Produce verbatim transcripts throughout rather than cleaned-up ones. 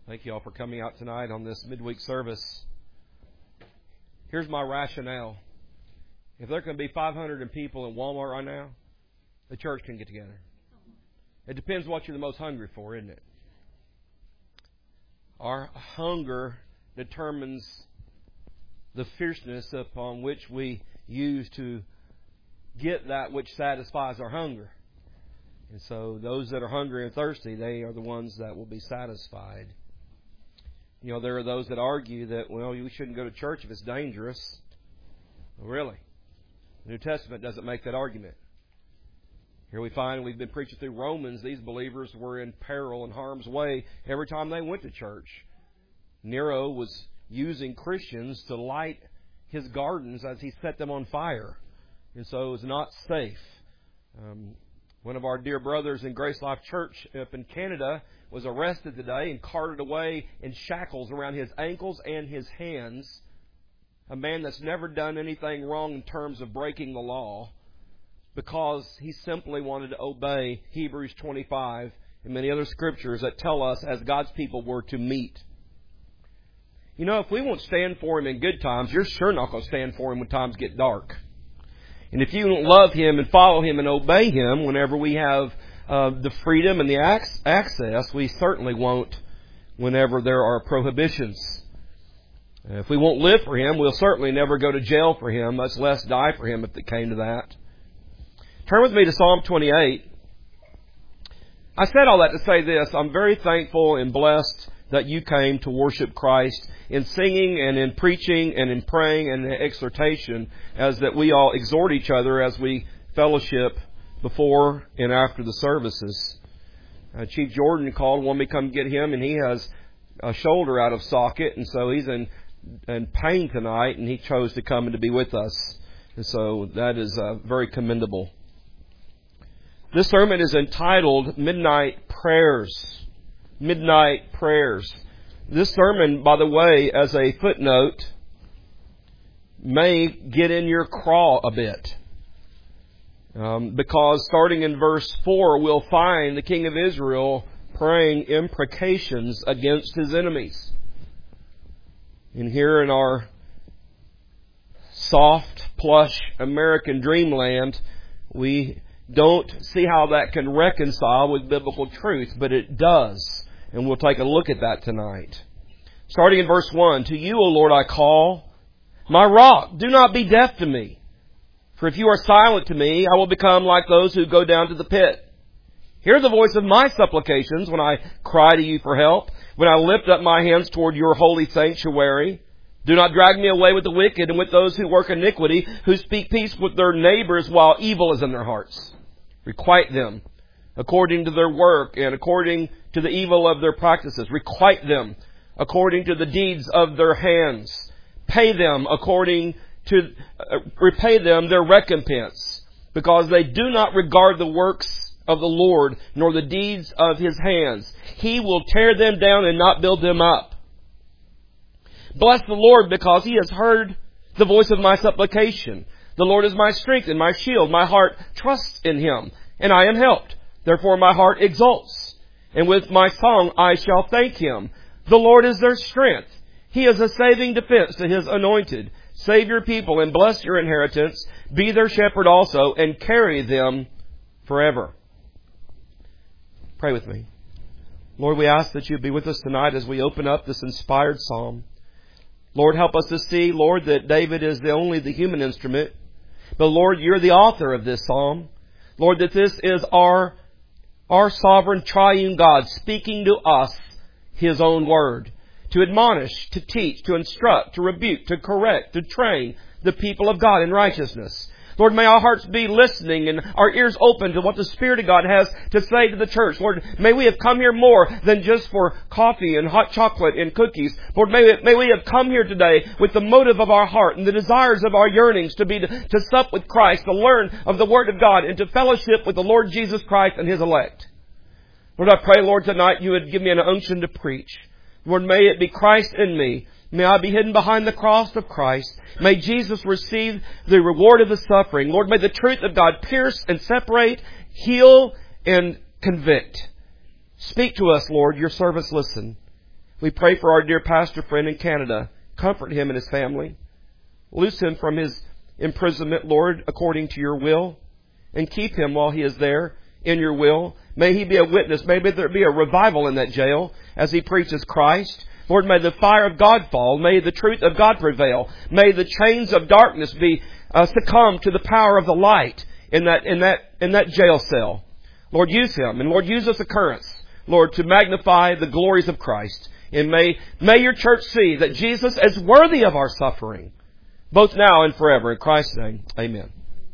Thank you all for coming out tonight on this midweek service. Here's my rationale. If there can be five hundred people in Walmart right now, the church can get together. It depends what you're the most hungry for, isn't it? Our hunger determines the fierceness upon which we use to get that which satisfies our hunger. And so those that are hungry and thirsty, they are the ones that will be satisfied. You know, there are those that argue that, well, we shouldn't go to church if it's dangerous. Well, really? The New Testament doesn't make that argument. Here we find, we've been preaching through Romans, these believers were in peril and harm's way every time they went to church. Nero was using Christians to light his gardens as he set them on fire. And so it was not safe. Um, one of our dear brothers in Grace Life Church up in Canada was arrested today and carted away in shackles around his ankles and his hands. A man that's never done anything wrong in terms of breaking the law, because he simply wanted to obey Hebrews twenty-five and many other scriptures that tell us as God's people were to meet. You know, if we won't stand for Him in good times, you're sure not going to stand for Him when times get dark. And if you don't love Him and follow Him and obey Him whenever we have uh, the freedom and the ac- access, we certainly won't whenever there are prohibitions. If we won't live for Him, we'll certainly never go to jail for Him, much less die for Him if it came to that. Turn with me to Psalm twenty-eight. I said all that to say this. I'm very thankful and blessed that you came to worship Christ in singing and in preaching and in praying and in exhortation, as that we all exhort each other as we fellowship before and after the services. Uh, Chief Jordan called, wanted me to come get him, and he has a shoulder out of socket, and so he's in, in pain tonight, and he chose to come and to be with us. And so that is uh, very commendable. This sermon is entitled Midnight Prayers. Midnight Prayers. This sermon, by the way, as a footnote, may get in your craw a bit. Um, because starting in verse four, we'll find the king of Israel praying imprecations against his enemies. And here in our soft, plush American dreamland, we don't see how that can reconcile with biblical truth, but it does. And we'll take a look at that tonight. Starting in verse one, To you, O Lord, I call, my rock, do not be deaf to me. For if you are silent to me, I will become like those who go down to the pit. Hear the voice of my supplications when I cry to you for help, when I lift up my hands toward your holy sanctuary. Do not drag me away with the wicked and with those who work iniquity, who speak peace with their neighbors while evil is in their hearts. Requite them according to their work and according to the evil of their practices. Requite them according to the deeds of their hands. Pay them according to, uh, repay them their recompense, because they do not regard the works of the Lord, nor the deeds of His hands. He will tear them down and not build them up. Bless the Lord, because He has heard the voice of my supplication. The Lord is my strength and my shield. My heart trusts in Him, and I am helped. Therefore my heart exults, and with my song I shall thank Him. The Lord is their strength. He is a saving defense to His anointed. Save your people and bless your inheritance. Be their shepherd also, and carry them forever. Pray with me. Lord, we ask that you be with us tonight as we open up this inspired psalm. Lord, help us to see, Lord, that David is the only the human instrument. But Lord, you're the author of this psalm. Lord, that this is our, our sovereign triune God speaking to us His own word, to admonish, to teach, to instruct, to rebuke, to correct, to train the people of God in righteousness. Lord, may our hearts be listening and our ears open to what the Spirit of God has to say to the church. Lord, may we have come here more than just for coffee and hot chocolate and cookies. Lord, may we, may we have come here today with the motive of our heart and the desires of our yearnings to be to, to sup with Christ, to learn of the Word of God, and to fellowship with the Lord Jesus Christ and His elect. Lord, I pray, Lord, tonight you would give me an unction to preach. Lord, may it be Christ in me. May I be hidden behind the cross of Christ. May Jesus receive the reward of His suffering. Lord, may the truth of God pierce and separate, heal and convict. Speak to us, Lord. Your servants listen. We pray for our dear pastor friend in Canada. Comfort him and his family. Loose him from his imprisonment, Lord, according to your will. And keep him while he is there in your will. May he be a witness. May there be a revival in that jail as he preaches Christ. Lord, may the fire of God fall. May the truth of God prevail. May the chains of darkness be uh, succumb to the power of the light in that in that in that jail cell. Lord, use him, and Lord, use this occurrence, Lord, to magnify the glories of Christ. And may may your church see that Jesus is worthy of our suffering, both now and forever. In Christ's name, amen.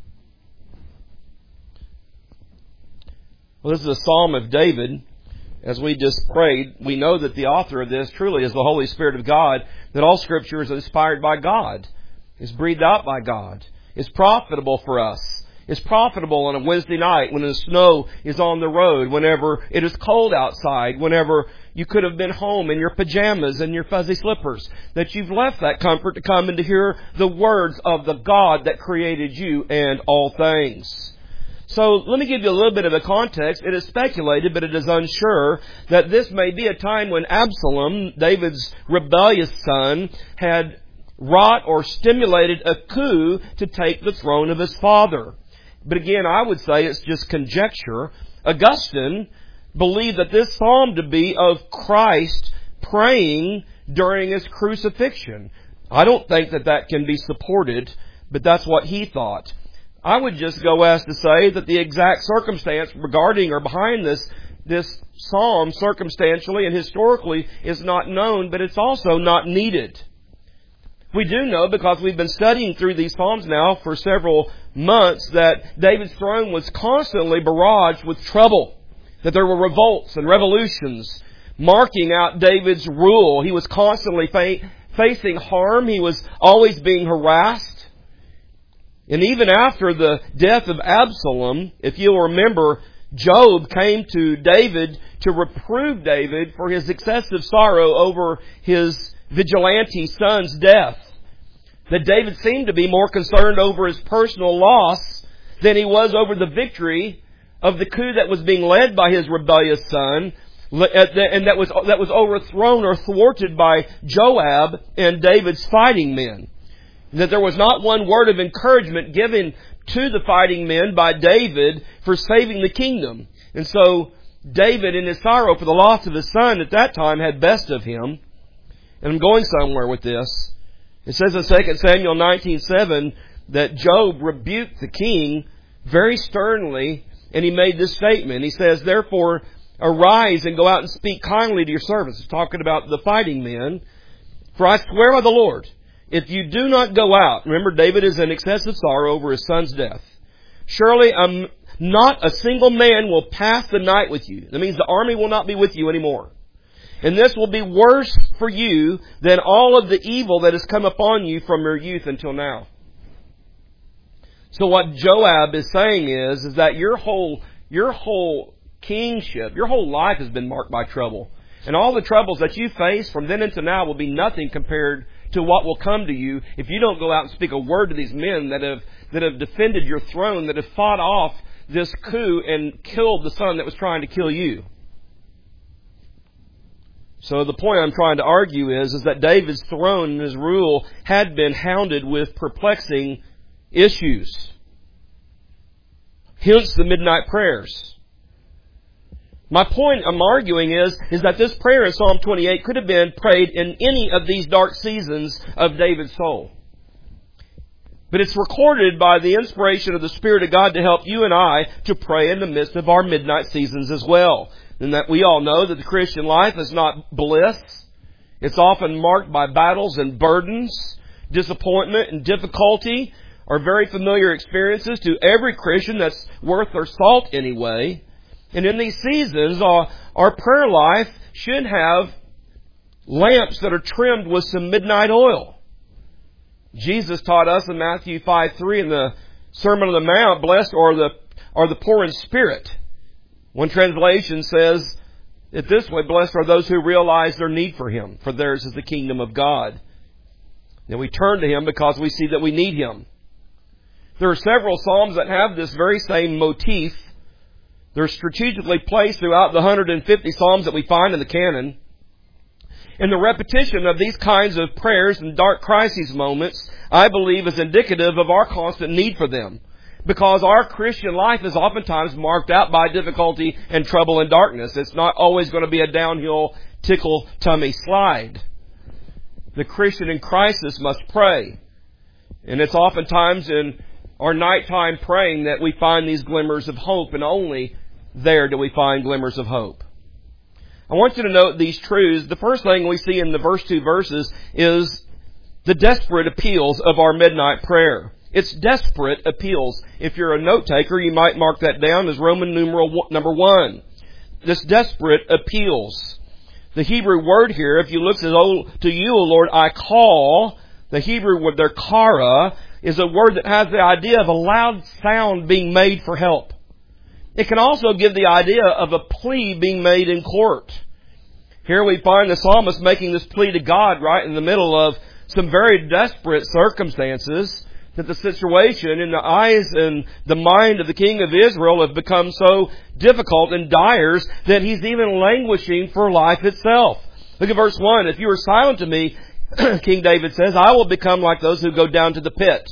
Well, this is a Psalm of David. As we just prayed, we know that the author of this truly is the Holy Spirit of God, that all Scripture is inspired by God, is breathed out by God, is profitable for us. It's profitable on a Wednesday night when the snow is on the road, whenever it is cold outside, whenever you could have been home in your pajamas and your fuzzy slippers, that you've left that comfort to come and to hear the words of the God that created you and all things. So let me give you a little bit of the context. It is speculated, but it is unsure, that this may be a time when Absalom, David's rebellious son, had wrought or stimulated a coup to take the throne of his father. But again, I would say it's just conjecture. Augustine believed that this psalm to be of Christ praying during his crucifixion. I don't think that that can be supported, but that's what he thought. I would just go as to say that the exact circumstance regarding or behind this this psalm circumstantially and historically is not known, but it's also not needed. We do know, because we've been studying through these psalms now for several months, that David's throne was constantly barraged with trouble, that there were revolts and revolutions marking out David's rule. He was constantly fa- facing harm. He was always being harassed. And even after the death of Absalom, if you'll remember, Job came to David to reprove David for his excessive sorrow over his vigilante son's death. That David seemed to be more concerned over his personal loss than he was over the victory of the coup that was being led by his rebellious son, and that was that was overthrown or thwarted by Joab and David's fighting men. That there was not one word of encouragement given to the fighting men by David for saving the kingdom. And so David, in his sorrow for the loss of his son at that time, had best of him. And I'm going somewhere with this. It says in Second Samuel nineteen seven that Job rebuked the king very sternly, and he made this statement. He says, "Therefore, arise and go out and speak kindly to your servants." He's talking about the fighting men. "For I swear by the Lord, if you do not go out," remember, David is in excessive sorrow over his son's death, "surely um, not a single man will pass the night with you." That means the army will not be with you anymore. "And this will be worse for you than all of the evil that has come upon you from your youth until now." So what Joab is saying is, is that your whole, your whole kingship, your whole life has been marked by trouble. And all the troubles that you face from then until now will be nothing compared to what will come to you if you don't go out and speak a word to these men that have that have defended your throne, that have fought off this coup and killed the son that was trying to kill you. So the point I'm trying to argue is, is that David's throne and his rule had been hounded with perplexing issues. Hence the midnight prayers. My point I'm arguing is, is that this prayer in Psalm twenty-eight could have been prayed in any of these dark seasons of David's soul. But it's recorded by the inspiration of the Spirit of God to help you and I to pray in the midst of our midnight seasons as well. And that we all know that the Christian life is not bliss. It's often marked by battles and burdens. Disappointment and difficulty are very familiar experiences to every Christian that's worth their salt anyway. And in these seasons, our, our prayer life should have lamps that are trimmed with some midnight oil. Jesus taught us in Matthew five three in the Sermon on the Mount, "Blessed are the, are the poor in spirit." One translation says it this way: "Blessed are those who realize their need for Him, for theirs is the kingdom of God." And we turn to Him because we see that we need Him. There are several psalms that have this very same motif. They're strategically placed throughout the one hundred fifty psalms that we find in the canon. And the repetition of these kinds of prayers in dark crisis moments, I believe, is indicative of our constant need for them. Because our Christian life is oftentimes marked out by difficulty and trouble and darkness. It's not always going to be a downhill tickle tummy slide. The Christian in crisis must pray. And it's oftentimes in our nighttime praying that we find these glimmers of hope, and only there do we find glimmers of hope. I want you to note these truths. The first thing we see in the first two verses is the desperate appeals of our midnight prayer. It's desperate appeals. If you're a note taker, you might mark that down as Roman numeral number one. This desperate appeals. The Hebrew word here, if you look, says, "Oh, to you, O Lord, I call." The Hebrew word there, kara, is a word that has the idea of a loud sound being made for help. It can also give the idea of a plea being made in court. Here we find the psalmist making this plea to God right in the middle of some very desperate circumstances, that the situation in the eyes and the mind of the king of Israel have become so difficult and dire that he's even languishing for life itself. Look at verse one. "If you are silent to me," King David says, "I will become like those who go down to the pit."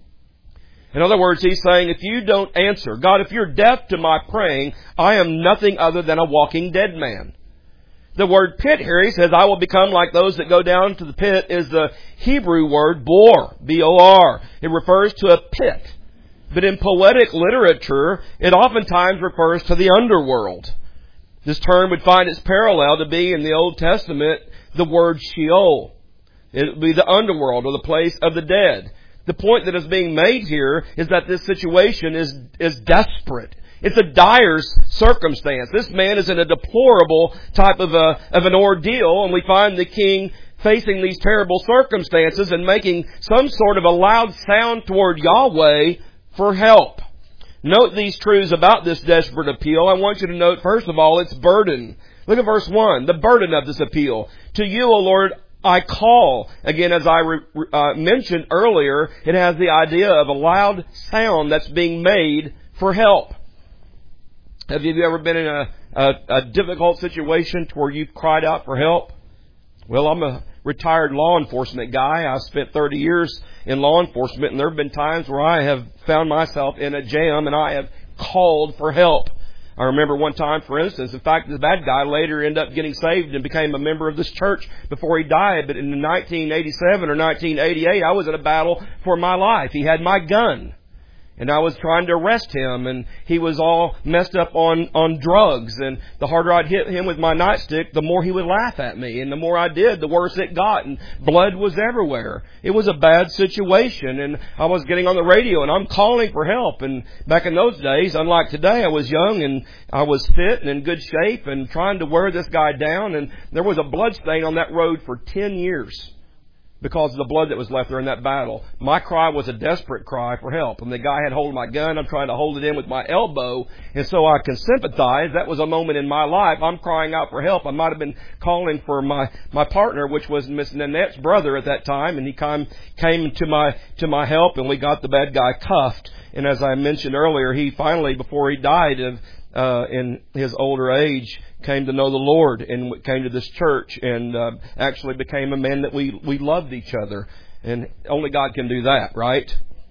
In other words, he's saying, if you don't answer, God, if you're deaf to my praying, I am nothing other than a walking dead man. The word pit here, he says, "I will become like those that go down to the pit," is the Hebrew word bor, B O R. It refers to a pit. But in poetic literature, it oftentimes refers to the underworld. This term would find its parallel to be in the Old Testament, the word Sheol. It would be the underworld, or the place of the dead. The point that is being made here is that this situation is, is desperate. It's a dire circumstance. This man is in a deplorable type of a, of an ordeal, and we find the king facing these terrible circumstances and making some sort of a loud sound toward Yahweh for help. Note these truths about this desperate appeal. I want you to note, first of all, its burden. Look at verse one, the burden of this appeal. "To you, O Lord, I call." Again, as I re, uh, mentioned earlier, it has the idea of a loud sound that's being made for help. Have you ever been in a, a, a difficult situation where you've cried out for help? Well, I'm a retired law enforcement guy. I spent thirty years in law enforcement, and there have been times where I have found myself in a jam and I have called for help. I remember one time, for instance, in fact, the bad guy later ended up getting saved and became a member of this church before he died. But in nineteen eighty-seven or nineteen eighty-eight, I was in a battle for my life. He had my gun. And I was trying to arrest him, and he was all messed up on, on drugs. And the harder I'd hit him with my nightstick, the more he would laugh at me. And the more I did, the worse it got. And blood was everywhere. It was a bad situation. And I was getting on the radio, and I'm calling for help. And back in those days, unlike today, I was young, and I was fit and in good shape, and trying to wear this guy down. And there was a blood stain on that road for ten years. Because of the blood that was left there in that battle. My cry was a desperate cry for help. And the guy had hold of my gun. I'm trying to hold it in with my elbow. And so I can sympathize. That was a moment in my life. I'm crying out for help. I might have been calling for my, my partner, which was Miss Nanette's brother at that time. And he came, came to my, to my help, and we got the bad guy cuffed. And as I mentioned earlier, he finally, before he died of, uh, in his older age, came to know the Lord and came to this church and uh, actually became a man that we, we loved each other. And only God can do that, right?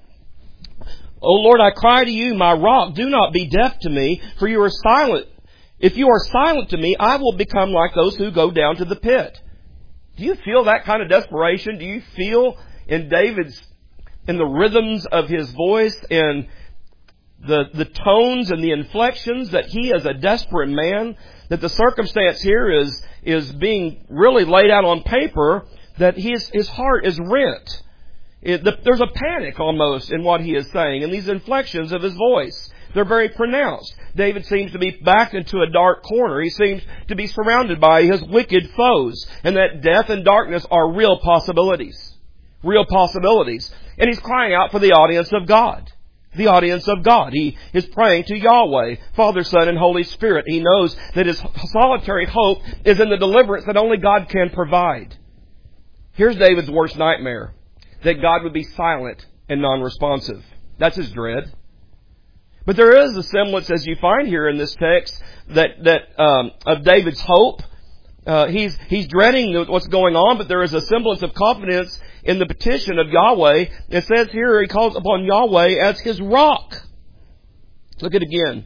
"O Lord, I cry to you, my rock. Do not be deaf to me, for you are silent. If you are silent to me, I will become like those who go down to the pit." Do you feel that kind of desperation? Do you feel in David's, in the rhythms of his voice and the, the tones and the inflections that he is a desperate man? That the circumstance here is, is being really laid out on paper, that his, his heart is rent. It, the, there's a panic almost in what he is saying, and these inflections of his voice. They're very pronounced. David seems to be backed into a dark corner. He seems to be surrounded by his wicked foes, and that death and darkness are real possibilities. Real possibilities. And he's crying out for the audience of God. The audience of God. He is praying to Yahweh, Father, Son, and Holy Spirit. He knows that his solitary hope is in the deliverance that only God can provide. Here's David's worst nightmare. That God would be silent and non-responsive. That's his dread. But there is a semblance, as you find here in this text, that, that um, of David's hope. Uh, he's, he's dreading what's going on, but there is a semblance of confidence in the petition of Yahweh. It says here he calls upon Yahweh as his rock. Look at it again.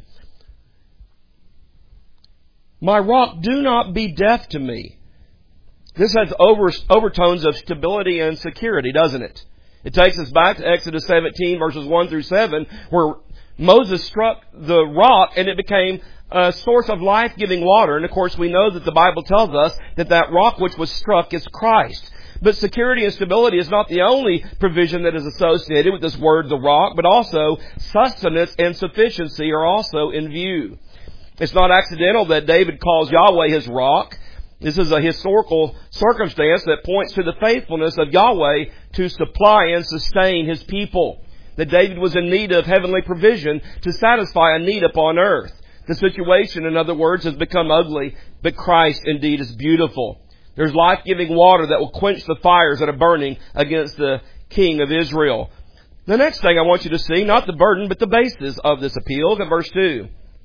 My rock, do not be deaf to me. This has over, overtones of stability and security, doesn't it? It takes us back to Exodus seventeen, verses one through seven, where Moses struck the rock and it became a source of life-giving water. And of course we know that the Bible tells us that that rock which was struck is Christ. But security and stability is not the only provision that is associated with this word, the rock, but also sustenance and sufficiency are also in view. It's not accidental that David calls Yahweh his rock. This is a historical circumstance that points to the faithfulness of Yahweh to supply and sustain his people. That David was in need of heavenly provision to satisfy a need upon earth. The situation, in other words, has become ugly, but Christ indeed is beautiful. There's life-giving water that will quench the fires that are burning against the King of Israel. The next thing I want you to see, not the burden, but the basis of this appeal. Look at verse two.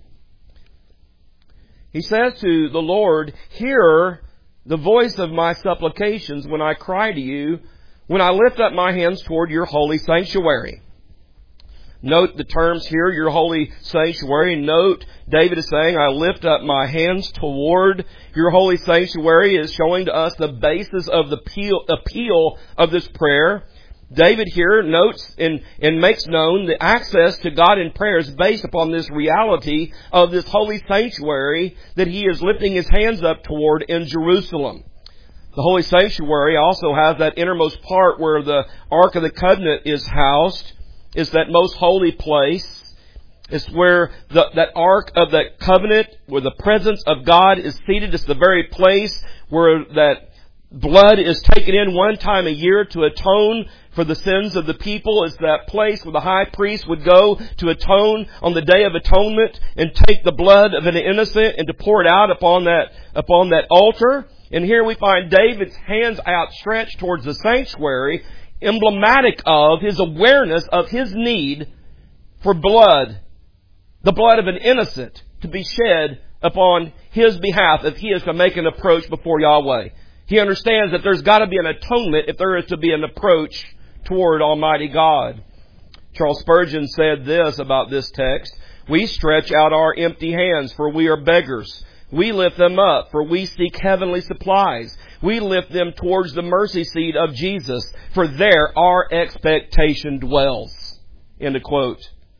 He says to the Lord, hear the voice of my supplications when I cry to you, when I lift up my hands toward your holy sanctuary. Note the terms here, your holy sanctuary. Note, David is saying, I lift up my hands toward your holy sanctuary, is showing to us the basis of the appeal, appeal of this prayer. David here notes and, and makes known the access to God in prayer is based upon this reality of this holy sanctuary that he is lifting his hands up toward in Jerusalem. The holy sanctuary also has that innermost part where the Ark of the Covenant is housed. It's that most holy place. It's where the, that Ark of the Covenant, where the presence of God is seated. It's the very place where that blood is taken in one time a year to atone for the sins of the people. It's that place where the high priest would go to atone on the Day of Atonement and take the blood of an innocent and to pour it out upon that, upon that altar. And here we find David's hands outstretched towards the sanctuary, emblematic of his awareness of his need for blood, the blood of an innocent, to be shed upon his behalf if he is to make an approach before Yahweh. He understands that there's got to be an atonement if there is to be an approach toward Almighty God. Charles Spurgeon said this about this text, we stretch out our empty hands, for we are beggars. We lift them up, for we seek heavenly supplies. We lift them towards the mercy seat of Jesus, for there our expectation dwells. End of quote.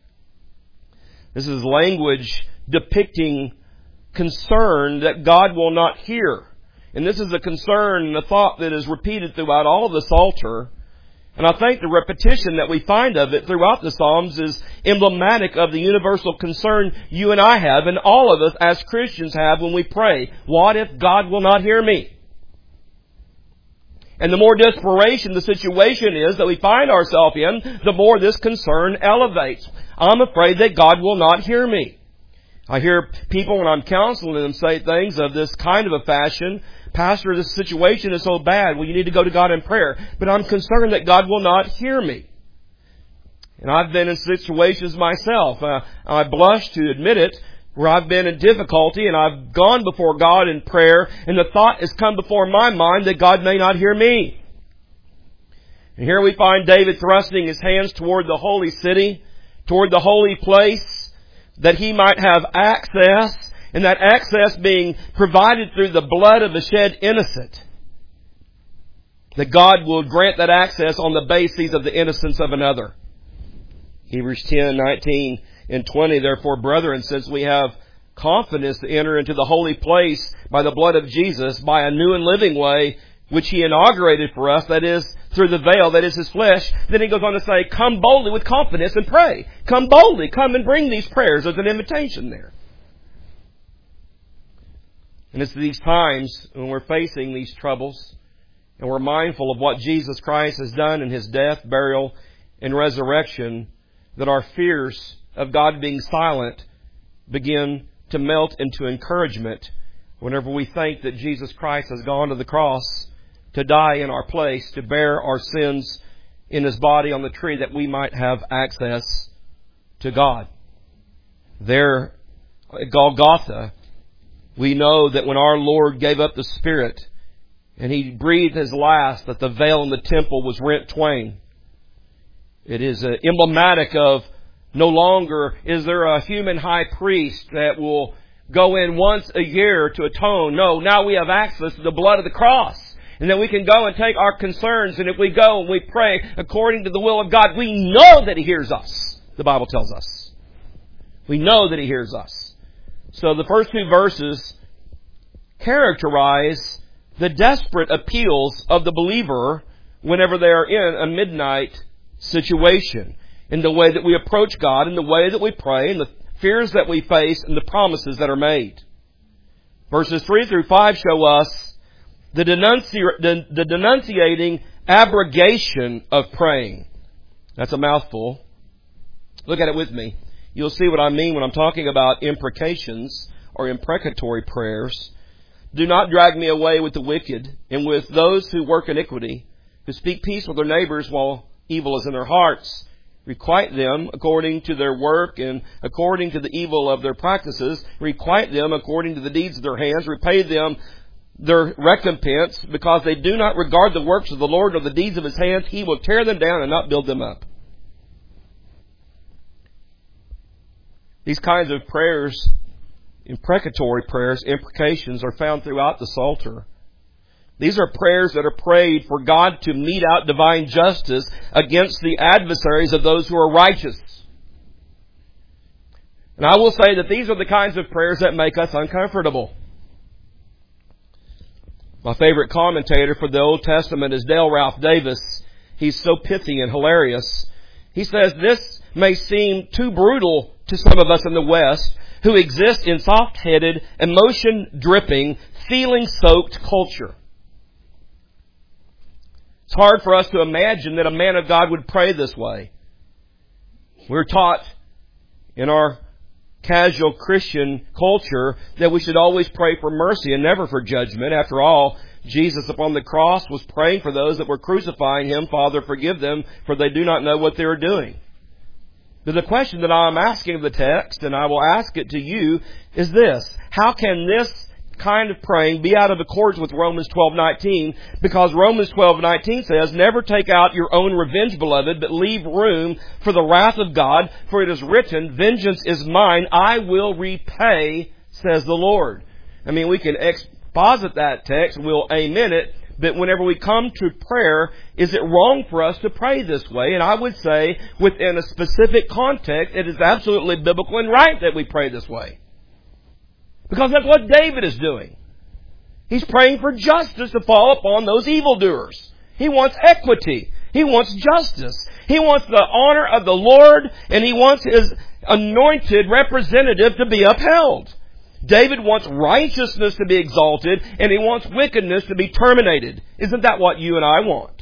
This is language depicting concern that God will not hear. And this is a concern and a thought that is repeated throughout all of the Psalter. And I think the repetition that we find of it throughout the Psalms is emblematic of the universal concern you and I have, and all of us as Christians have when we pray. What if God will not hear me? And the more desperation the situation is that we find ourselves in, the more this concern elevates. I'm afraid that God will not hear me. I hear people when I'm counseling them say things of this kind of a fashion. Pastor, this situation is so bad. Well, you need to go to God in prayer. But I'm concerned that God will not hear me. And I've been in situations myself. Uh, I blush to admit it, where I've been in difficulty and I've gone before God in prayer and the thought has come before my mind that God may not hear me. And here we find David thrusting his hands toward the holy city, toward the holy place, that he might have access, and that access being provided through the blood of a shed innocent. That God will grant that access on the basis of the innocence of another. Hebrews ten, nineteen and twenty, therefore, brethren, since we have confidence to enter into the holy place by the blood of Jesus, by a new and living way, which He inaugurated for us, that is, through the veil, that is His flesh. Then He goes on to say, come boldly with confidence and pray. Come boldly, come and bring these prayers. There's an invitation there. And it's these times when we're facing these troubles, and we're mindful of what Jesus Christ has done in His death, burial, and resurrection, that our fears of God being silent begin to melt into encouragement whenever we think that Jesus Christ has gone to the cross to die in our place, to bear our sins in His body on the tree, that we might have access to God. There at Golgotha, We know that when our Lord gave up the Spirit and He breathed His last, that the veil in the temple was rent twain. It is uh, emblematic of no longer is there a human high priest that will go in once a year to atone. No, now we have access to the blood of the cross. And then we can go and take our concerns, and if we go and we pray according to the will of God, we know that He hears us, the Bible tells us. We know that He hears us. So the first two verses characterize the desperate appeals of the believer whenever they are in a midnight situation, in the way that we approach God, in the way that we pray, in the fears that we face, and the promises that are made. Verses three through five show us the, denunci- the, the denunciating abrogation of praying. That's a mouthful. Look at it with me. You'll see what I mean when I'm talking about imprecations or imprecatory prayers. Do not drag me away with the wicked and with those who work iniquity, who speak peace with their neighbors while evil is in their hearts. Requite them according to their work and according to the evil of their practices. Requite them according to the deeds of their hands. Repay them their recompense, because they do not regard the works of the Lord or the deeds of His hands. He will tear them down and not build them up. These kinds of prayers, imprecatory prayers, imprecations, are found throughout the Psalter. These are prayers that are prayed for God to mete out divine justice against the adversaries of those who are righteous. And I will say that these are the kinds of prayers that make us uncomfortable. My favorite commentator for the Old Testament is Dale Ralph Davis. He's so pithy and hilarious. He says this may seem too brutal to some of us in the West who exist in soft-headed, emotion-dripping, feeling-soaked culture. It's hard for us to imagine that a man of God would pray this way. We're taught in our casual Christian culture that we should always pray for mercy and never for judgment. After all, Jesus upon the cross was praying for those that were crucifying Him. Father, forgive them, for they do not know what they are doing. But the question that I'm asking of the text, and I will ask it to you, is this: how can this kind of praying be out of accordance with Romans twelve nineteen? Because Romans twelve nineteen says, "Never take out your own revenge, beloved, but leave room for the wrath of God. For it is written, vengeance is mine, I will repay, says the Lord." I mean, we can exposit that text, we'll amen it, but whenever we come to prayer, is it wrong for us to pray this way? And I would say, within a specific context, it is absolutely biblical and right that we pray this way. Because that's what David is doing. He's praying for justice to fall upon those evildoers. He wants equity. He wants justice. He wants the honor of the Lord, and he wants His anointed representative to be upheld. David wants righteousness to be exalted, and he wants wickedness to be terminated. Isn't that what you and I want?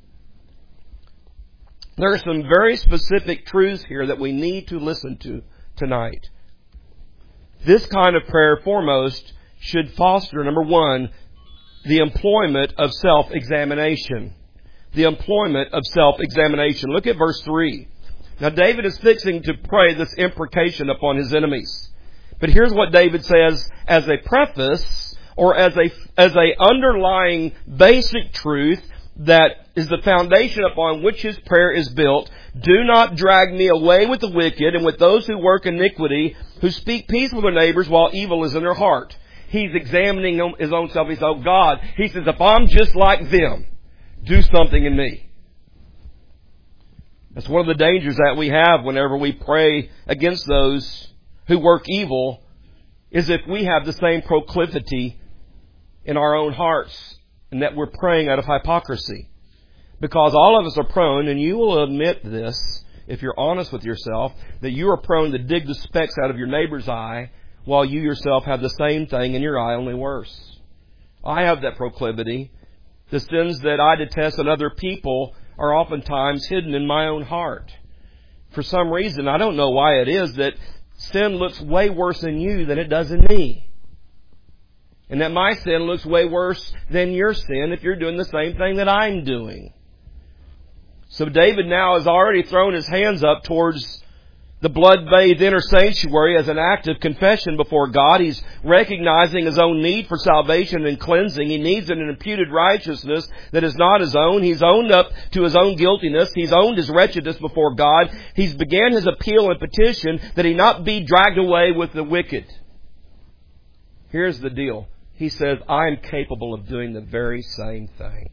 There are some very specific truths here that we need to listen to tonight. This kind of prayer, foremost, should foster, number one, the employment of self-examination. The employment of self-examination. Look at verse three. Now, David is fixing to pray this imprecation upon his enemies. But here's what David says as a preface, or as a, as a underlying basic truth that is the foundation upon which his prayer is built. Do not drag me away with the wicked and with those who work iniquity, who speak peace with their neighbors while evil is in their heart. He's examining his own self. He says, oh God, he says, if I'm just like them, do something in me. That's one of the dangers that we have whenever we pray against those who work evil, is if we have the same proclivity in our own hearts, and that we're praying out of hypocrisy. Because all of us are prone, and you will admit this, if you're honest with yourself, that you are prone to dig the specks out of your neighbor's eye, while you yourself have the same thing in your eye, only worse. I have that proclivity. The sins that I detest in other people are oftentimes hidden in my own heart. For some reason, I don't know why it is, that sin looks way worse in you than it does in me. And that my sin looks way worse than your sin if you're doing the same thing that I'm doing. So David now has already thrown his hands up towards the blood-bathed inner sanctuary as an act of confession before God. He's recognizing his own need for salvation and cleansing. He needs an imputed righteousness that is not his own. He's owned up to his own guiltiness. He's owned his wretchedness before God. He's began his appeal and petition that he not be dragged away with the wicked. Here's the deal. He says, I am capable of doing the very same thing.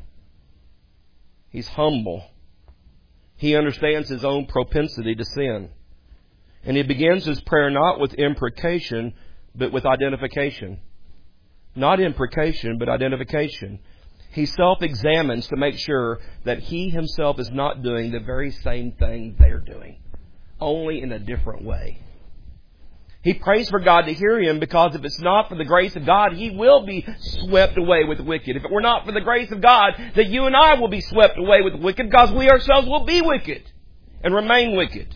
He's humble. He understands his own propensity to sin. And he begins his prayer not with imprecation, but with identification. Not imprecation, but identification. He self-examines to make sure that he himself is not doing the very same thing they're doing, only in a different way. He prays for God to hear him because if it's not for the grace of God, he will be swept away with the wicked. If it were not for the grace of God, that you and I will be swept away with the wicked because we ourselves will be wicked and remain wicked.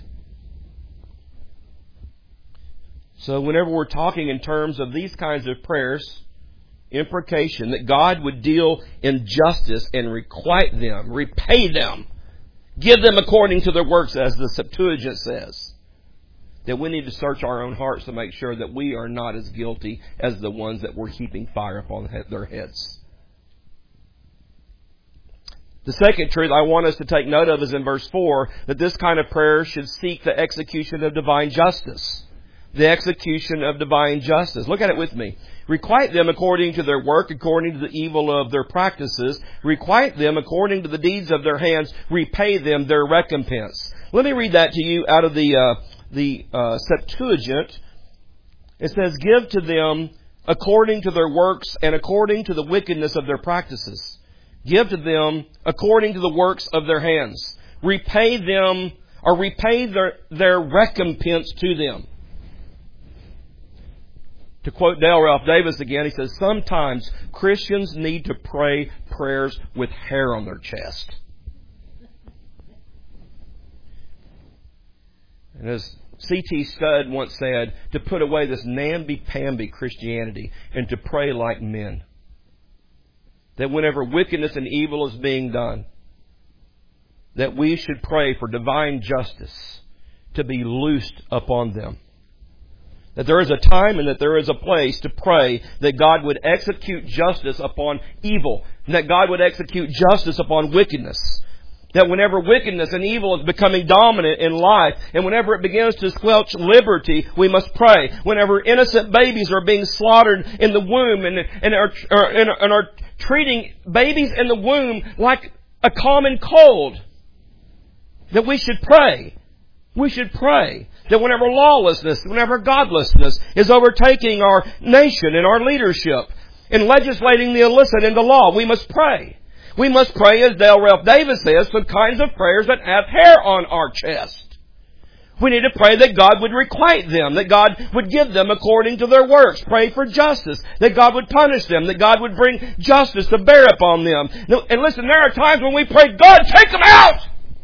So whenever we're talking in terms of these kinds of prayers, imprecation, that God would deal in justice and requite them, repay them, give them according to their works, as the Septuagint says. That we need to search our own hearts to make sure that we are not as guilty as the ones that we're heaping fire upon their heads. The second truth I want us to take note of is in verse four, that this kind of prayer should seek the execution of divine justice. The execution of divine justice. Look at it with me. Requite them according to their work, according to the evil of their practices. Requite them according to the deeds of their hands. Repay them their recompense. Let me read that to you out of the uh, the uh, Septuagint. It says, give to them according to their works and according to the wickedness of their practices. Give to them according to the works of their hands. Repay them, or repay their, their recompense to them. To quote Dale Ralph Davis again, he says, sometimes Christians need to pray prayers with hair on their chest. And as C T Studd once said, to put away this namby-pamby Christianity and to pray like men. That whenever wickedness and evil is being done, that we should pray for divine justice to be loosed upon them. That there is a time and that there is a place to pray that God would execute justice upon evil, and that God would execute justice upon wickedness. That whenever wickedness and evil is becoming dominant in life, and whenever it begins to squelch liberty, we must pray. Whenever innocent babies are being slaughtered in the womb and, and, are, and, are, and are treating babies in the womb like a common cold, that we should pray. We should pray that whenever lawlessness, whenever godlessness is overtaking our nation and our leadership and legislating the illicit into law, we must pray. We must pray, as Dale Ralph Davis says, some kinds of prayers that have hair on our chest. We need to pray that God would requite them, that God would give them according to their works. Pray for justice, that God would punish them, that God would bring justice to bear upon them. And listen, there are times when we pray, God, take them out!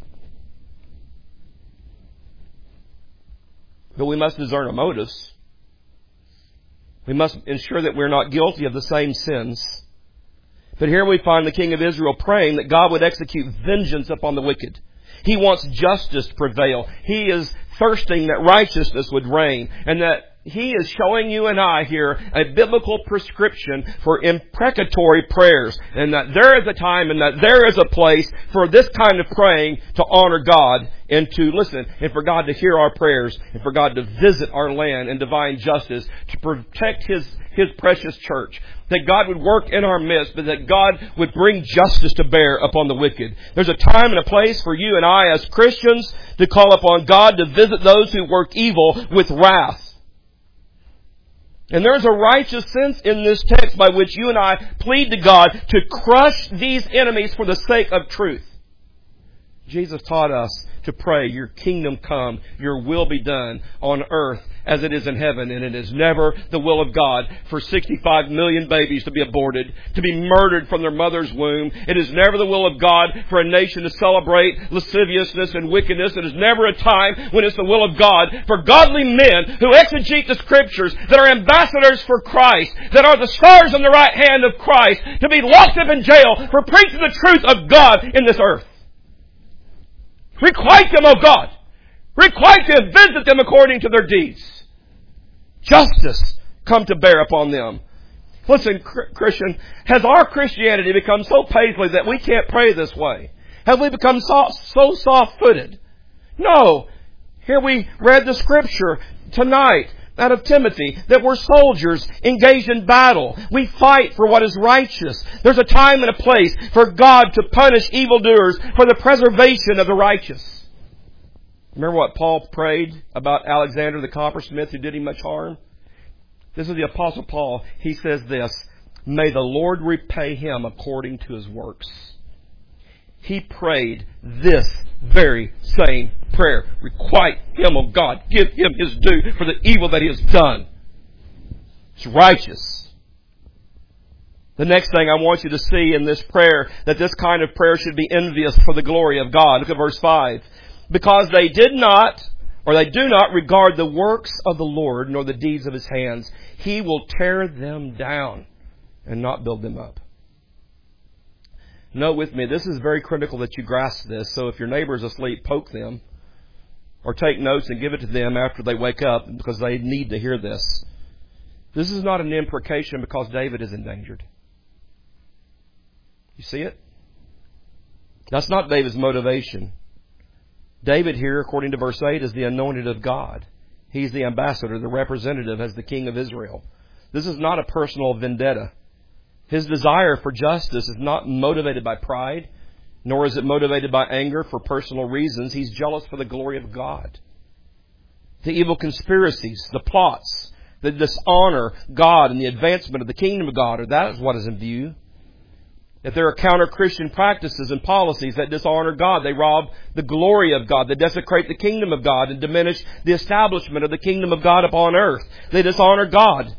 But we must discern our motives. We must ensure that we're not guilty of the same sins. But here we find the king of Israel praying that God would execute vengeance upon the wicked. He wants justice to prevail. He is thirsting that righteousness would reign, and that he is showing you and I here a biblical prescription for imprecatory prayers, and that there is a time and that there is a place for this kind of praying to honor God and to listen, and for God to hear our prayers, and for God to visit our land in divine justice to protect His His precious church. That God would work in our midst, but that God would bring justice to bear upon the wicked. There's a time and a place for you and I as Christians to call upon God to visit those who work evil with wrath. And there's a righteous sense in this text by which you and I plead to God to crush these enemies for the sake of truth. Jesus taught us to pray, your kingdom come, your will be done on earth as it is in heaven. And it is never the will of God for sixty-five million babies to be aborted, to be murdered from their mother's womb. It is never the will of God for a nation to celebrate lasciviousness and wickedness. It is never a time when it's the will of God for godly men who exegete the Scriptures, that are ambassadors for Christ, that are the stars on the right hand of Christ, to be locked up in jail for preaching the truth of God in this earth. Requite them, O God. Requite them, visit them according to their deeds. Justice come to bear upon them. Listen, Christian, has our Christianity become so paisley that we can't pray this way? Have we become so, so soft-footed? No. Here we read the Scripture tonight out of Timothy that we're soldiers engaged in battle. We fight for what is righteous. There's a time and a place for God to punish evildoers for the preservation of the righteous. Remember what Paul prayed about Alexander the coppersmith who did him much harm? This is the Apostle Paul. He says this, "May the Lord repay him according to his works." He prayed this very same prayer. Requite him, O God. Give him his due for the evil that he has done. It's righteous. The next thing I want you to see in this prayer, that this kind of prayer should be envious for the glory of God. Look at verse five. Because they did not, or they do not regard the works of the Lord, nor the deeds of His hands, He will tear them down and not build them up. Note with me, this is very critical that you grasp this. So if your neighbor is asleep, poke them. Or take notes and give it to them after they wake up, because they need to hear this. This is not an imprecation because David is endangered. You see it? That's not David's motivation. David here, according to verse eight, is the anointed of God. He's the ambassador, the representative as the king of Israel. This is not a personal vendetta. His desire for justice is not motivated by pride, nor is it motivated by anger for personal reasons. He's jealous for the glory of God. The evil conspiracies, the plots that dishonor God and the advancement of the kingdom of God, or that is what is in view. If there are counter-Christian practices and policies that dishonor God, they rob the glory of God. They desecrate the kingdom of God and diminish the establishment of the kingdom of God upon earth. They dishonor God.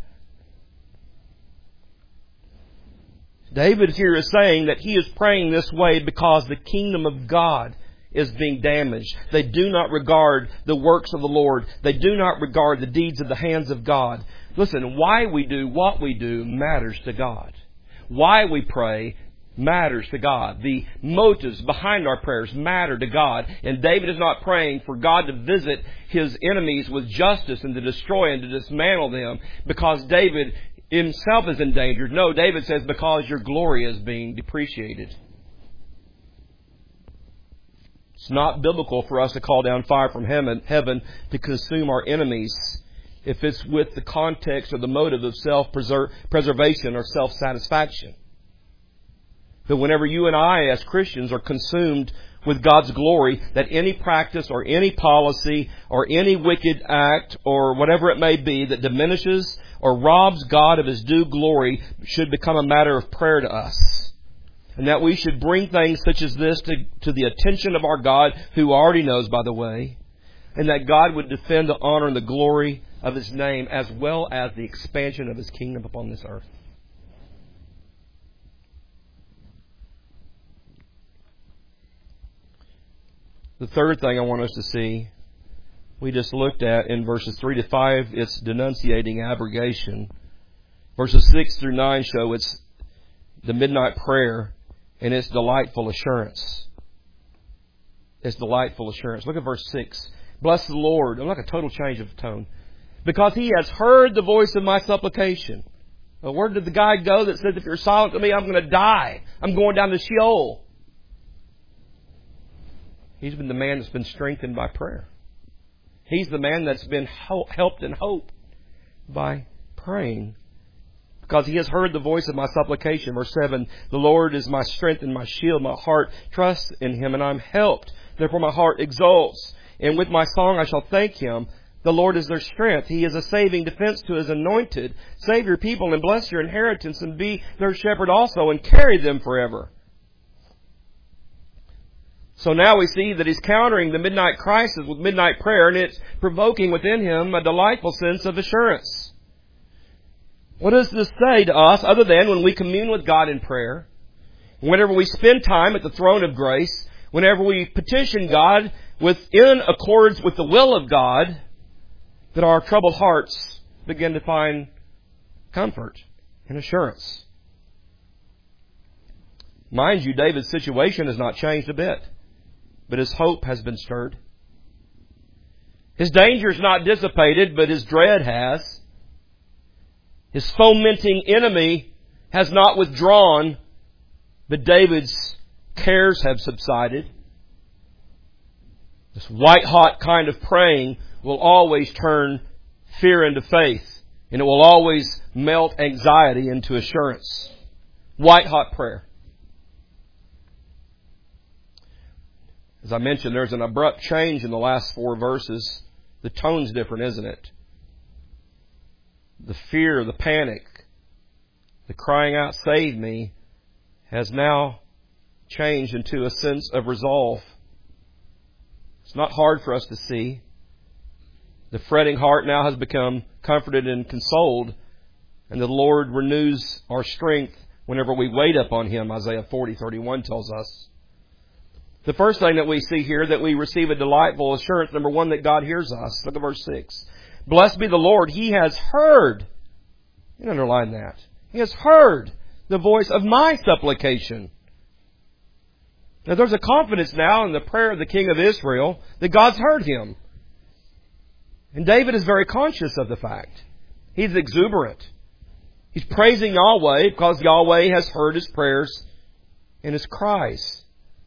David here is saying that he is praying this way because the kingdom of God is being damaged. They do not regard the works of the Lord. They do not regard the deeds of the hands of God. Listen, why we do what we do matters to God. Why we pray matters to God. The motives behind our prayers matter to God. And David is not praying for God to visit his enemies with justice and to destroy and to dismantle them because David himself is endangered. No, David says, because your glory is being depreciated. It's not biblical for us to call down fire from heaven, heaven to consume our enemies if it's with the context or the motive of self-preservation or self-satisfaction. But whenever you and I as Christians are consumed with God's glory, that any practice or any policy or any wicked act or whatever it may be that diminishes or robs God of His due glory should become a matter of prayer to us. And that we should bring things such as this to, to the attention of our God, who already knows, by the way, and that God would defend the honor and the glory of His name as well as the expansion of His kingdom upon this earth. The third thing I want us to see, we just looked at in verses three to five, it's denunciating abrogation. Verses six through nine show it's the midnight prayer and it's delightful assurance. It's delightful assurance. Look at verse six. Bless the Lord. I'm like a total change of tone. Because He has heard the voice of my supplication. Well, where did the guy go that says, if you're silent to me, I'm going to die. I'm going down to Sheol. He's been the man that's been strengthened by prayer. He's the man that's been helped and hoped by praying. Because He has heard the voice of my supplication. Verse seven, the Lord is my strength and my shield. My heart trusts in Him and I'm helped. Therefore my heart exults. And with my song I shall thank Him. The Lord is their strength. He is a saving defense to His anointed. Save your people and bless your inheritance and be their shepherd also and carry them forever. So now we see that he's countering the midnight crisis with midnight prayer, and it's provoking within him a delightful sense of assurance. What does this say to us other than when we commune with God in prayer, whenever we spend time at the throne of grace, whenever we petition God within accordance with the will of God, that our troubled hearts begin to find comfort and assurance. Mind you, David's situation has not changed a bit. But his hope has been stirred. His danger is not dissipated, but his dread has. His fomenting enemy has not withdrawn, but David's cares have subsided. This white-hot kind of praying will always turn fear into faith, and it will always melt anxiety into assurance. White-hot prayer. As I mentioned, there's an abrupt change in the last four verses. The tone's different, isn't it? The fear, the panic, the crying out, "Save me," has now changed into a sense of resolve. It's not hard for us to see. The fretting heart now has become comforted and consoled, and the Lord renews our strength whenever we wait upon Him, Isaiah forty thirty-one tells us. The first thing that we see here, that we receive a delightful assurance, number one, that God hears us. Look at verse six. Blessed be the Lord, He has heard. You underline that. He has heard the voice of my supplication. Now there's a confidence now in the prayer of the King of Israel that God's heard him. And David is very conscious of the fact. He's exuberant. He's praising Yahweh because Yahweh has heard his prayers and his cries.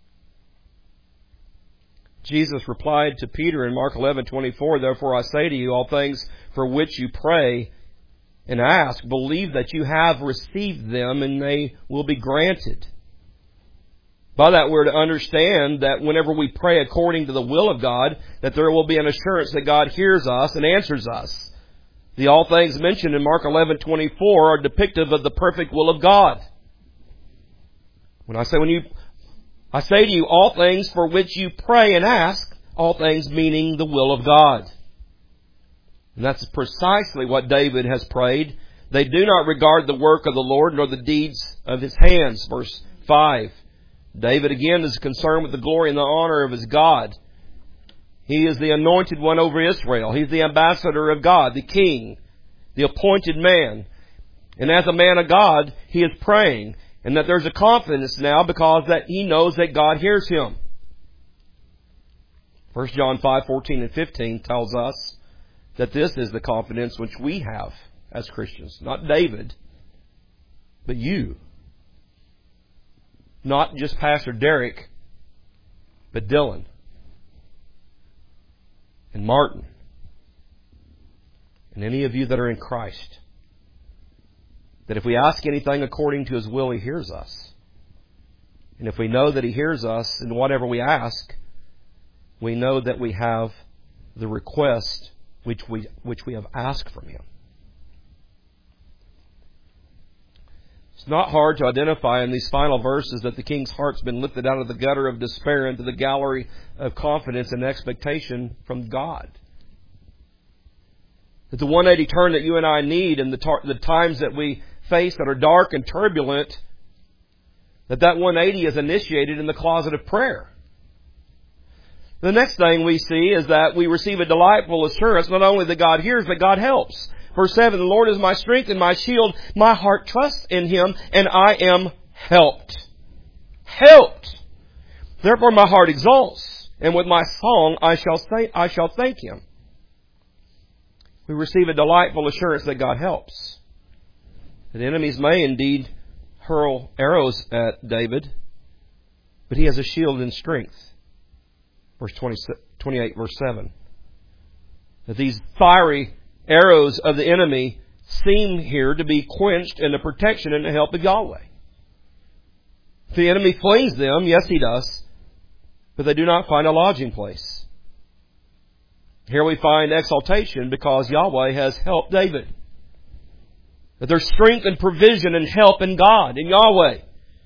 Jesus replied to Peter in Mark eleven twenty-four, "Therefore I say to you, all things for which you pray and ask, believe that you have received them and they will be granted." By that we're to understand that whenever we pray according to the will of God, that there will be an assurance that God hears us and answers us. The all things mentioned in Mark eleven twenty-four are depictive of the perfect will of God. When I say when you I say to you, all things for which you pray and ask, all things meaning the will of God. And that's precisely what David has prayed. They do not regard the work of the Lord nor the deeds of His hands. Verse five. David again is concerned with the glory and the honor of his God. He is the anointed one over Israel. He's the ambassador of God, the king, the appointed man. And as a man of God, he is praying. And that there's a confidence now because that he knows that God hears him. First John five fourteen and fifteen tells us that this is the confidence which we have as Christians. Not David, but you. Not just Pastor Derek, but Dylan and Martin and any of you that are in Christ. That if we ask anything according to His will, He hears us. And if we know that He hears us in whatever we ask, we know that we have the request which we, which we have asked from Him. It's not hard to identify in these final verses that the king's heart's been lifted out of the gutter of despair into the gallery of confidence and expectation from God. That the one eighty turn that you and I need in the, tar- the times that we face that are dark and turbulent, that that one eighty is initiated in the closet of prayer. The next thing we see is that we receive a delightful assurance not only that God hears, but God helps. Verse seven, the Lord is my strength and my shield. My heart trusts in Him, and I am helped. Helped. Therefore my heart exalts, and with my song I shall say, I shall thank Him. We receive a delightful assurance that God helps. That enemies may indeed hurl arrows at David, but he has a shield and strength. Verse twenty, twenty-eight, verse seven. That these fiery arrows of the enemy seem here to be quenched in the protection and the help of Yahweh. If the enemy flings them, yes, he does, but they do not find a lodging place. Here we find exaltation because Yahweh has helped David. That there's strength and provision and help in God, in Yahweh.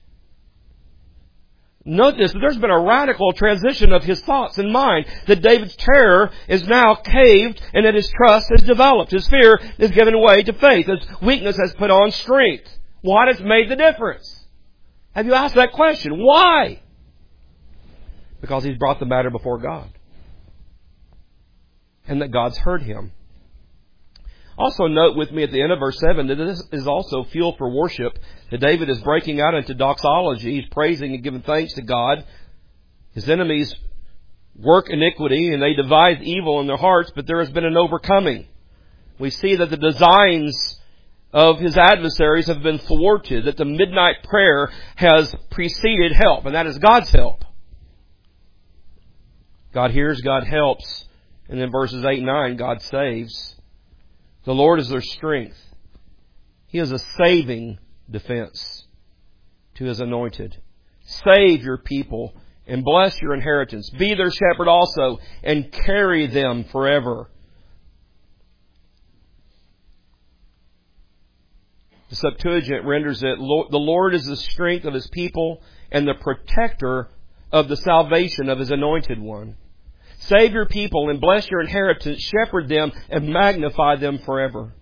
Note this, that there's been a radical transition of his thoughts and mind. That David's terror is now caved and that his trust has developed. His fear is given way to faith. His weakness has put on strength. What has made the difference? Have you asked that question? Why? Because he's brought the matter before God. And that God's heard him. Also note with me at the end of verse seven that this is also fuel for worship. That David is breaking out into doxology. He's praising and giving thanks to God. His enemies work iniquity and they devise evil in their hearts, but there has been an overcoming. We see that the designs of his adversaries have been thwarted, that the midnight prayer has preceded help, and that is God's help. God hears, God helps, and then verses eight and nine, God saves. The Lord is their strength. He is a saving defense to His anointed. Save your people and bless your inheritance. Be their shepherd also and carry them forever. The Septuagint renders it, the Lord is the strength of His people and the protector of the salvation of His anointed one. Save your people and bless your inheritance. Shepherd them and magnify them forever.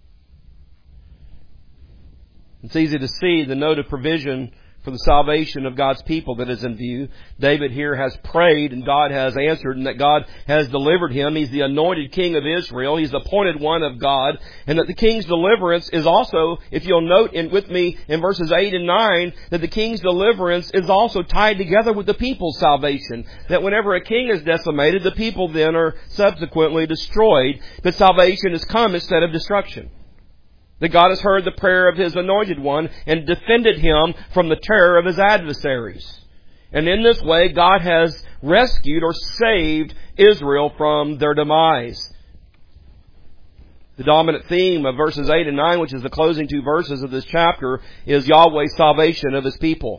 It's easy to see the note of provision for the salvation of God's people that is in view. David here has prayed and God has answered, and that God has delivered him. He's the anointed king of Israel. He's the appointed one of God. And that the king's deliverance is also, if you'll note in, with me in verses eight and nine, that the king's deliverance is also tied together with the people's salvation. That whenever a king is decimated, the people then are subsequently destroyed. But salvation has come instead of destruction. That God has heard the prayer of His anointed one and defended him from the terror of his adversaries. And in this way, God has rescued or saved Israel from their demise. The dominant theme of verses eight and nine, which is the closing two verses of this chapter, is Yahweh's salvation of His people.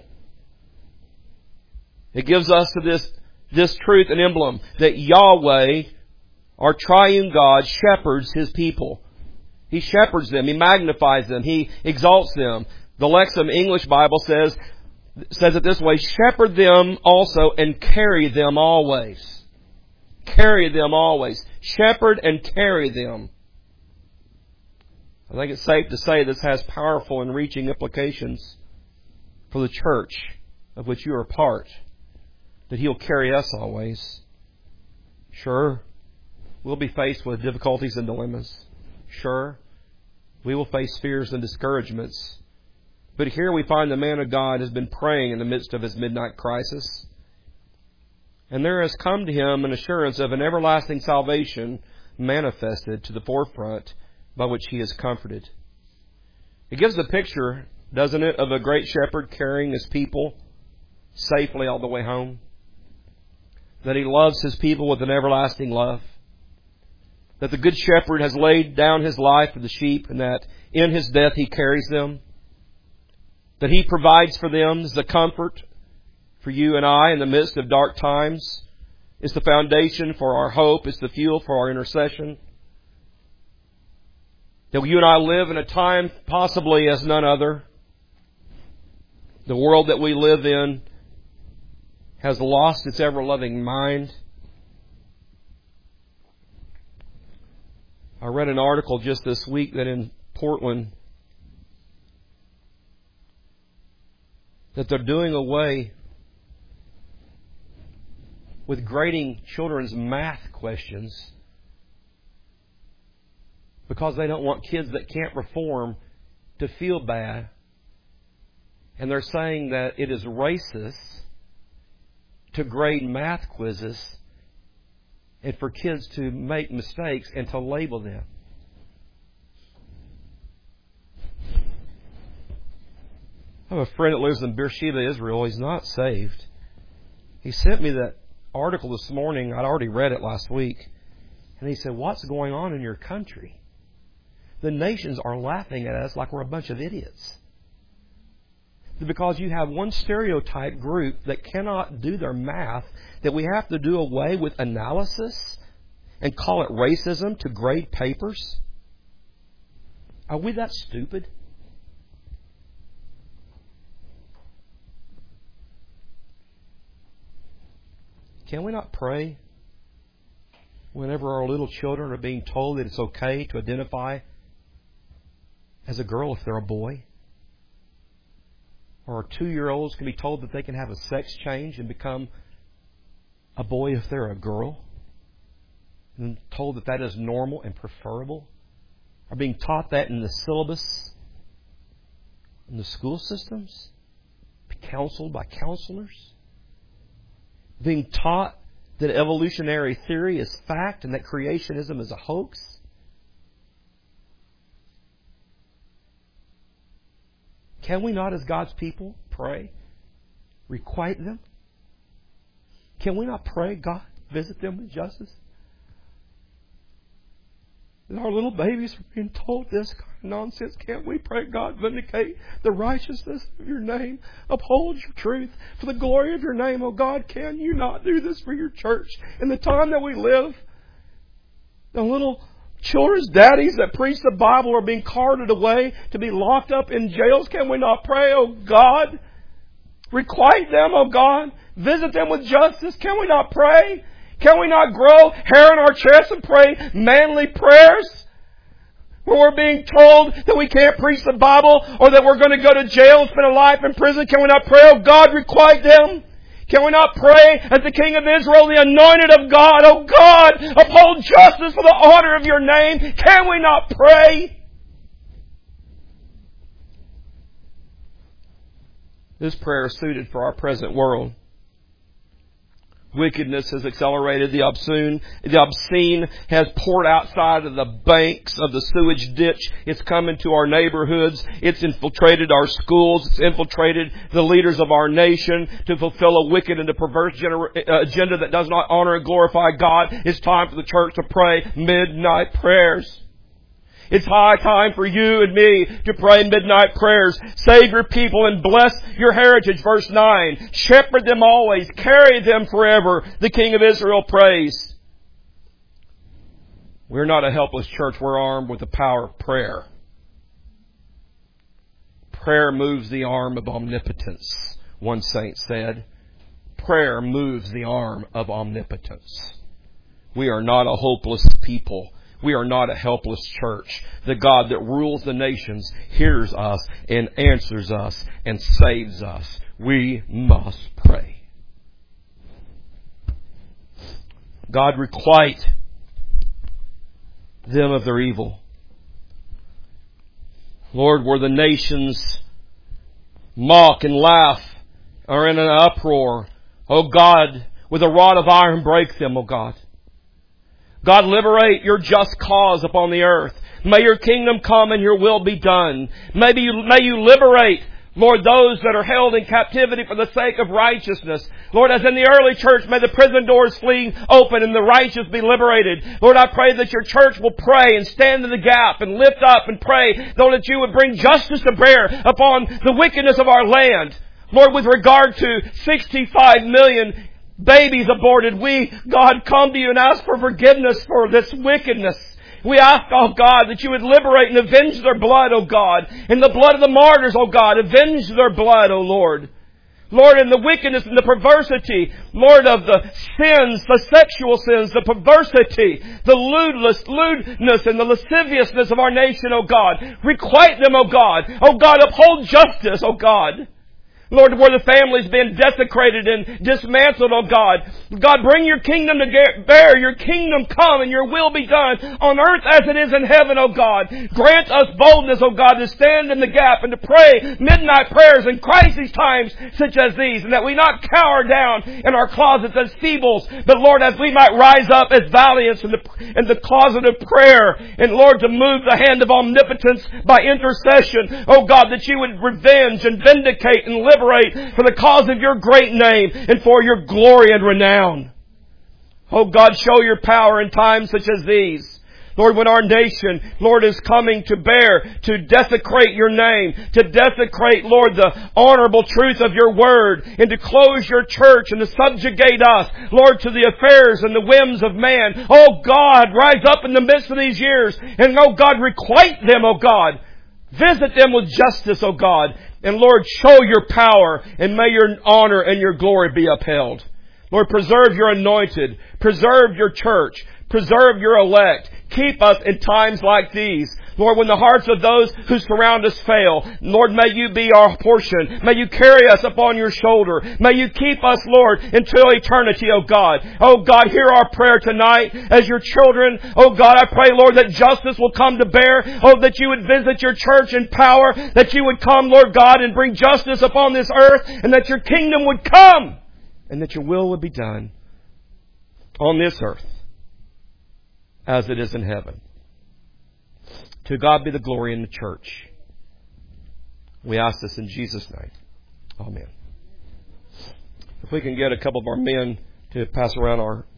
It gives us to this, this truth an emblem that Yahweh, our triune God, shepherds His people. He shepherds them. He magnifies them. He exalts them. The Lexham English Bible says, says it this way, shepherd them also and carry them always. Carry them always. Shepherd and carry them. I think it's safe to say this has powerful and reaching implications for the church of which you are a part. That He'll carry us always. Sure, we'll be faced with difficulties and dilemmas. Sure, we will face fears and discouragements. But here we find the man of God has been praying in the midst of his midnight crisis. And there has come to him an assurance of an everlasting salvation manifested to the forefront by which he is comforted. It gives a picture, doesn't it, of a great shepherd carrying his people safely all the way home. That he loves his people with an everlasting love. That the good shepherd has laid down his life for the sheep, and that in his death he carries them. That he provides for them as the comfort for you and I in the midst of dark times. It's the foundation for our hope. It's the fuel for our intercession. That you and I live in a time possibly as none other. The world that we live in has lost its ever-loving mind. I read an article just this week that in Portland that they're doing away with grading children's math questions because they don't want kids that can't reform to feel bad. And they're saying that it is racist to grade math quizzes and for kids to make mistakes and to label them. I have a friend that lives in Beersheba, Israel. He's not saved. He sent me that article this morning. I'd already read it last week. And he said, what's going on in your country? The nations are laughing at us like we're a bunch of idiots. Because you have one stereotype group that cannot do their math, that we have to do away with analysis and call it racism to grade papers. Are we that stupid? Can we not pray whenever our little children are being told that it's okay to identify as a girl if they're a boy? Or our two-year-olds can be told that they can have a sex change and become a boy if they're a girl, and told that that is normal and preferable? Are being taught that in the syllabus, in the school systems, counseled by counselors? Being taught that evolutionary theory is fact and that creationism is a hoax? Can we not, as God's people, pray? Requite them? Can we not pray, God, visit them with justice? And our little babies are being told this kind of nonsense. Can't we pray, God, vindicate the righteousness of your name? Uphold your truth for the glory of your name. Oh God, can you not do this for your church in the time that we live? The little children's daddies that preach the Bible are being carted away to be locked up in jails. Can we not pray, oh God? Requite them, oh God. Visit them with justice. Can we not pray? Can we not grow hair in our chest and pray manly prayers? When we're being told that we can't preach the Bible or that we're going to go to jail and spend a life in prison, can we not pray, oh God, requite them? Can we not pray as the King of Israel, the anointed of God, oh God, uphold justice for the honor of your name? Can we not pray? This prayer is suited for our present world. Wickedness has accelerated. The obscene, the obscene has poured outside of the banks of the sewage ditch. It's come into our neighborhoods. It's infiltrated our schools. It's infiltrated the leaders of our nation to fulfill a wicked and a perverse gener- agenda that does not honor and glorify God. It's time for the church to pray midnight prayers. It's high time for you and me to pray midnight prayers. Save your people and bless your heritage. Verse nine. Shepherd them always. Carry them forever. The King of Israel prays. We're not a helpless church. We're armed with the power of prayer. Prayer moves the arm of omnipotence, one saint said. Prayer moves the arm of omnipotence. We are not a hopeless people. We are not a helpless church. The God that rules the nations hears us and answers us and saves us. We must pray. God, requite them of their evil. Lord, where the nations mock and laugh, are in an uproar, oh God, with a rod of iron break them, oh God. God, liberate your just cause upon the earth. May your kingdom come and your will be done. Maybe you, may you liberate, Lord, those that are held in captivity for the sake of righteousness. Lord, as in the early church, may the prison doors flee open and the righteous be liberated. Lord, I pray that your church will pray and stand in the gap and lift up and pray, Lord, that you would bring justice to bear upon the wickedness of our land. Lord, with regard to sixty-five million babies aborted, we, God, come to you and ask for forgiveness for this wickedness. We ask, oh God, that you would liberate and avenge their blood, oh God. In the blood of the martyrs, oh God, avenge their blood, oh Lord. Lord, in the wickedness and the perversity, Lord, of the sins, the sexual sins, the perversity, the lewdness, lewdness and the lasciviousness of our nation, oh God. Requite them, oh God. Oh God, uphold justice, oh God. Lord, where the family's been desecrated and dismantled, oh God. God, bring your kingdom to bear. Your kingdom come and your will be done on earth as it is in heaven, oh God. Grant us boldness, oh God, to stand in the gap and to pray midnight prayers in crisis times such as these, and that we not cower down in our closets as feebles, but Lord, as we might rise up as valiants in the, in the closet of prayer, and Lord, to move the hand of omnipotence by intercession, oh God, that you would revenge and vindicate and liberate for the cause of your great name and for your glory and renown. Oh God, show your power in times such as these. Lord, when our nation, Lord, is coming to bear, to desecrate your name, to desecrate, Lord, the honorable truth of your word, and to close your church and to subjugate us, Lord, to the affairs and the whims of man. Oh God, rise up in the midst of these years and, oh God, requite them, oh God. Visit them with justice, oh God. And Lord, show your power and may your honor and your glory be upheld. Lord, preserve your anointed. Preserve your church. Preserve your elect. Keep us in times like these. Lord, when the hearts of those who surround us fail, Lord, may you be our portion. May you carry us upon your shoulder. May you keep us, Lord, until eternity, oh God. Oh God, hear our prayer tonight as your children. Oh God, I pray, Lord, that justice will come to bear. Oh, that you would visit your church in power. That you would come, Lord God, and bring justice upon this earth. And that your kingdom would come. And that your will would be done. on this earth as it is in heaven. To God be the glory in the church. We ask this in Jesus' name. Amen. If we can get a couple of our men to pass around our